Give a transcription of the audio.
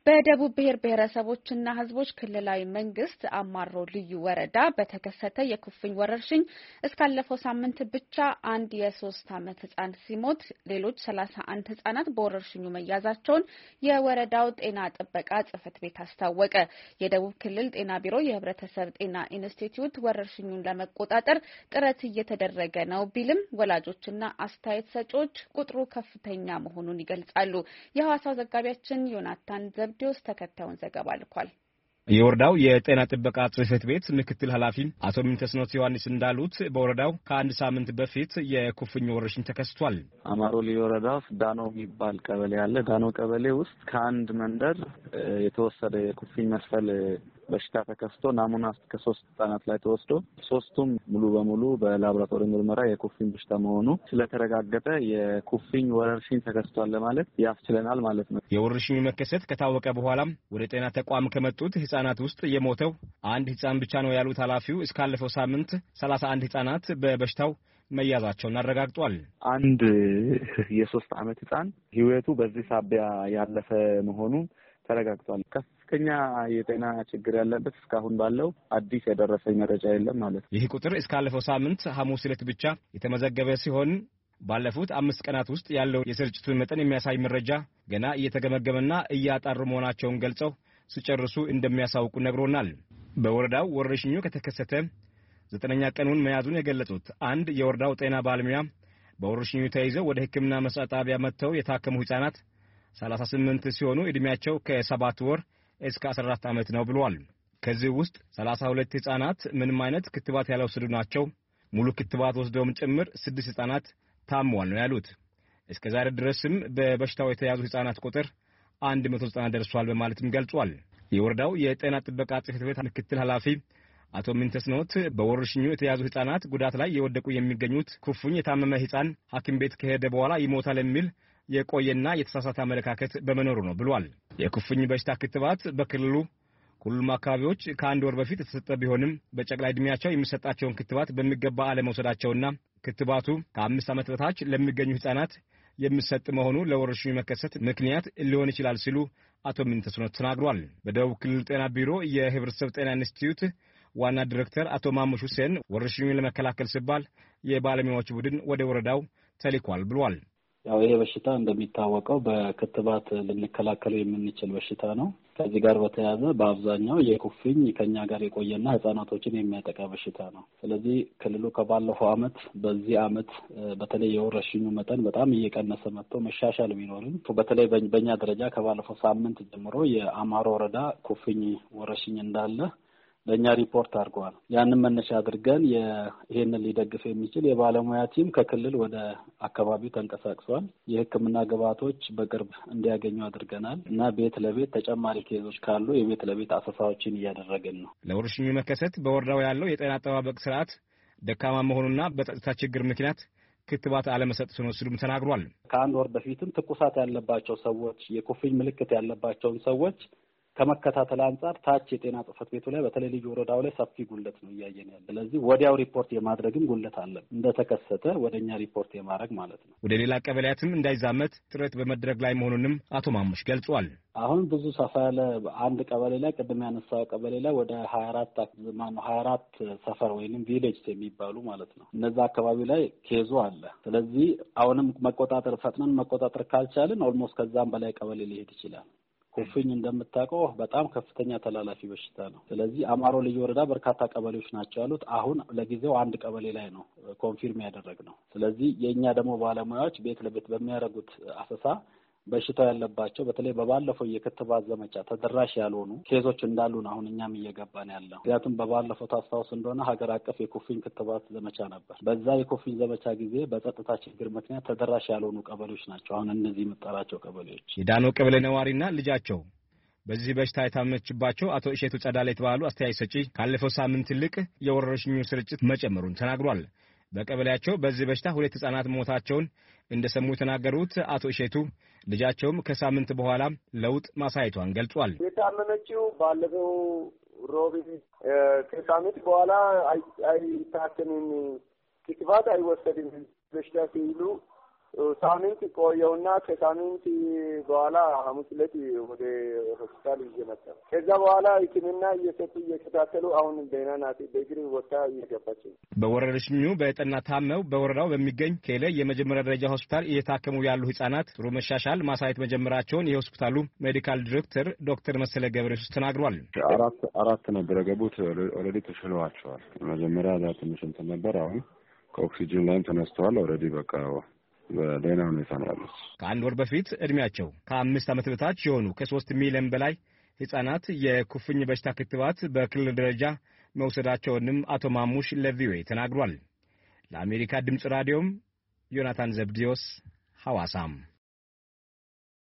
በደቡብ ብሔር ብሔረሰቦችና ሕዝቦች ክልላዊ መንግስት አማሮ ልዩ ወረዳ በተከሰተ የኩፍኝ ወረርሽኝ እስካለፈው ሳምንት ብቻ አንድ የ3 ዓመት ህጻን ሲሞት ሌሎች 31 ህጻናት በወረርሽኙ መያዛቸውን የወረዳው ጤና ጥበቃ ጽሕፈት ቤት አስታወቀ። የደቡብ ክልል ጤና ቢሮ የህብረተሰብ ጤና ኢንስቲትዩት ወረርሽኙን ለመቆጣጠር ጥረት እየተደረገ ነው ቢልም ወላጆችና አስተያየት ሰጪዎች ቁጥሩ ከፍተኛ መሆኑን ይገልጻሉ። የሐዋሳው ዘጋቢያችን ዮናታን ዲዮስ ተከታዩን ዘገባ ልኳል። የወረዳው የጤና ጥበቃ ጽሕፈት ቤት ምክትል ኃላፊ አቶ ምንተስኖት ዮሐንስ እንዳሉት በወረዳው ከአንድ ሳምንት በፊት የኩፍኝ ወረርሽኝ ተከስቷል። አማሮ ልዩ ወረዳ ዳኖ የሚባል ቀበሌ አለ። ዳኖ ቀበሌ ውስጥ ከአንድ መንደር የተወሰደ የኩፍኝ መስፈል በሽታ ተከስቶ ናሙና ከ3 ህጻናት ላይ ተወስዶ 3ቱም ሙሉ በሙሉ በላቦራቶሪ ምርመራ የኩፍኝ በሽታ መሆኑ ስለተረጋገጠ የኩፍኝ ወረርሽኝ ተከስቷል ለማለት ያስችለናል ማለት ነው። የወረርሽኙ መከሰት ከታወቀ በኋላም ወደ ጤና ተቋም ከመጡት ህጻናት ውስጥ የሞተው አንድ ህጻን ብቻ ነው ያሉት ኃላፊው እስካለፈው ሳምንት 31 ህጻናት በበሽታው መያዛቸውን አረጋግጧል። አንድ የ3 ዓመት ህጻን ህይወቱ በዚህ ሳቢያ ያለፈ መሆኑን ተረጋግጧል። ከፍተኛ የጤና ችግር ያለበት እስካሁን ባለው አዲስ የደረሰኝ መረጃ የለም ማለት ነው። ይህ ቁጥር እስካለፈው ሳምንት ሐሙስ ዕለት ብቻ የተመዘገበ ሲሆን ባለፉት 5 ቀናት ውስጥ ያለው የስርጭቱን መጠን የሚያሳይ መረጃ ገና እየተገመገመና እያጣሩ መሆናቸውን ገልጸው ሲጨርሱ እንደሚያሳውቁ ነግሮናል። በወረዳው ወረርሽኙ ከተከሰተ 9ኛ ቀኑን መያዙን የገለጹት አንድ የወረዳው ጤና ባለሙያ በወረርሽኙ ተይዘው ወደ ሕክምና መስጫ ጣቢያ መጥተው የታከሙ ህጻናት 38 ሲሆኑ እድሜያቸው ከ7 ወር እስከ 14 ዓመት ነው ብለዋል። ከዚህ ውስጥ 32 ህጻናት ምንም አይነት ክትባት ያልወሰዱ ናቸው። ሙሉ ክትባት ወስደውም ጭምር 6 ህጻናት ታመዋል ነው ያሉት። እስከ ዛሬ ድረስም በበሽታው የተያዙ ህጻናት ቁጥር 190 ደርሷል በማለትም ገልጿል። የወረዳው የጤና ጥበቃ ጽሕፈት ቤት ምክትል ኃላፊ አቶ ምንተስኖት በወረርሽኙ የተያዙ ህጻናት ጉዳት ላይ የወደቁ የሚገኙት ኩፍኝ የታመመ ህጻን ሐኪም ቤት ከሄደ በኋላ ይሞታል የሚል የቆየና የተሳሳተ አመለካከት በመኖሩ ነው ብሏል። የኩፍኝ በሽታ ክትባት በክልሉ ሁሉም አካባቢዎች ከአንድ ወር በፊት የተሰጠ ቢሆንም በጨቅላ ዕድሜያቸው የሚሰጣቸውን ክትባት በሚገባ አለመውሰዳቸውና ክትባቱ ከ5 ዓመት በታች ለሚገኙ ህጻናት የሚሰጥ መሆኑ ለወረርሽኙ መከሰት ምክንያት ሊሆን ይችላል ሲሉ አቶ ምንተስኖት ተናግሯል። በደቡብ ክልል ጤና ቢሮ የህብረተሰብ ጤና ኢንስቲትዩት ዋና ዲሬክተር አቶ ማሙሽ ሁሴን ወረርሽኙን ለመከላከል ሲባል የባለሙያዎች ቡድን ወደ ወረዳው ተልኳል ብሏል። ያው ይሄ በሽታ እንደሚታወቀው በክትባት ልንከላከለው የምንችል በሽታ ነው። ከዚህ ጋር በተያያዘ በአብዛኛው የኩፍኝ ከኛ ጋር የቆየና ህጻናቶችን የሚያጠቃ በሽታ ነው። ስለዚህ ክልሉ ከባለፈው አመት በዚህ አመት በተለይ የወረርሽኙ መጠን በጣም እየቀነሰ መጥቶ መሻሻል ቢኖርም በተለይ በእኛ ደረጃ ከባለፈው ሳምንት ጀምሮ የአማሮ ወረዳ ኩፍኝ ወረርሽኝ እንዳለ ለኛ ሪፖርት አድርገዋል። ያንን መነሻ አድርገን ይሄንን ሊደግፍ የሚችል የባለሙያ ቲም ከክልል ወደ አካባቢው ተንቀሳቅሷል። የህክምና ግብዓቶች በቅርብ እንዲያገኙ አድርገናል እና ቤት ለቤት ተጨማሪ ኬዞች ካሉ የቤት ለቤት አሰሳዎችን እያደረግን ነው። ለወረርሽኙ መከሰት በወረዳው ያለው የጤና አጠባበቅ ስርዓት ደካማ መሆኑና በጸጥታ ችግር ምክንያት ክትባት አለመሰጠቱ ነው ሲሉም ተናግሯል። ከአንድ ወር በፊትም ትኩሳት ያለባቸው ሰዎች የኩፍኝ ምልክት ያለባቸውን ሰዎች ከመከታተል አንጻር ታች የጤና ጽሕፈት ቤቱ ላይ በተለይ ልዩ ወረዳው ላይ ሰፊ ጉለት ነው እያየን ያለ። ስለዚህ ወዲያው ሪፖርት የማድረግም ጉለት አለ። እንደተከሰተ ወደኛ ሪፖርት የማድረግ ማለት ነው። ወደ ሌላ ቀበሌያትም እንዳይዛመት ጥረት በመድረግ ላይ መሆኑንም አቶ ማሙሽ ገልጿል። አሁን ብዙ ሰፋ ያለ አንድ ቀበሌ ላይ ቅድም ያነሳው ቀበሌ ላይ ወደ 24 ሰፈር ወይንም ቪሌጅ የሚባሉ ማለት ነው። እነዛ አካባቢ ላይ ኬዙ አለ። ስለዚህ አሁንም ፈጥነን መቆጣጠር ካልቻልን ኦልሞስት ከዛም በላይ ቀበሌ ሊሄድ ይችላል። ኩፍኝ እንደምታውቀው በጣም ከፍተኛ ተላላፊ በሽታ ነው። ስለዚህ አማሮ ልዩ ወረዳ በርካታ ቀበሌዎች ናቸው ያሉት። አሁን ለጊዜው አንድ ቀበሌ ላይ ነው ኮንፊርም ያደረግነው። ስለዚህ የኛ ደግሞ ባለሙያዎች ቤት ለቤት በሚያደርጉት አሰሳ በሽታው ያለባቸው በተለይ በባለፈው የክትባት ዘመቻ ተደራሽ ያልሆኑ ኬዞች እንዳሉ ነው አሁን እኛም እየገባን ያለው። ምክንያቱም በባለፈው ታስታውስ እንደሆነ ሀገር አቀፍ የኩፍኝ ክትባት ዘመቻ ነበር። በዛ የኩፍኝ ዘመቻ ጊዜ በጸጥታ ችግር ምክንያት ተደራሽ ያልሆኑ ቀበሌዎች ናቸው አሁን እነዚህ የምጠራቸው ቀበሌዎች። የዳኖ ቀበሌ ነዋሪና ልጃቸው በዚህ በሽታ የታመመችባቸው አቶ እሸቱ ጸዳለ የተባሉ አስተያየት ሰጪ ካለፈው ሳምንት ይልቅ የወረርሽኙ ስርጭት መጨመሩን ተናግሯል። በቀበሌያቸው በዚህ በሽታ 2 ህጻናት ሞታቸውን እንደሰሙ የተናገሩት አቶ እሸቱ ልጃቸውም ከሳምንት በኋላ ለውጥ ማሳየቷን ገልጿል። የታመመችው ባለፈው ሮብ ከሳምንት በኋላ አይታከምም፣ ክትባት አይወሰድም በሽታ ሲሉ ሳምንት ቆየውና ከሳምንት በኋላ ሐሙስ ዕለት ወደ ሆስፒታል እየመጣ ከዛ በኋላ ሕክምና እየሰጡ እየከታተሉ አሁን ደህና ናት። በእግር ወጣ እየገባች በወረርሽኙ በጠና ታመው በወረዳው በሚገኝ ኬለ የመጀመሪያ ደረጃ ሆስፒታል እየታከሙ ያሉ ህጻናት ጥሩ መሻሻል ማሳየት መጀመራቸውን የሆስፒታሉ ሜዲካል ዲሬክተር ዶክተር መሰለ ገብረየሱስ ተናግሯል። አራት ነበር የገቡት ኦልሬዲ ተሽለዋቸዋል። መጀመሪያ ላይ ትንሽ እንትን ነበር። አሁን ከኦክሲጅን ላይም ተነስተዋል። ኦልሬዲ በቃ በደህና ሁኔታ ነው ያሉት። ከአንድ ወር በፊት እድሜያቸው ከ5 ዓመት በታች የሆኑ ከ3 ሚሊዮን በላይ ህጻናት የኩፍኝ በሽታ ክትባት በክልል ደረጃ መውሰዳቸውንም አቶ ማሙሽ ለቪኦኤ ተናግሯል። ለአሜሪካ ድምጽ ራዲዮም ዮናታን ዘብዲዮስ ሐዋሳም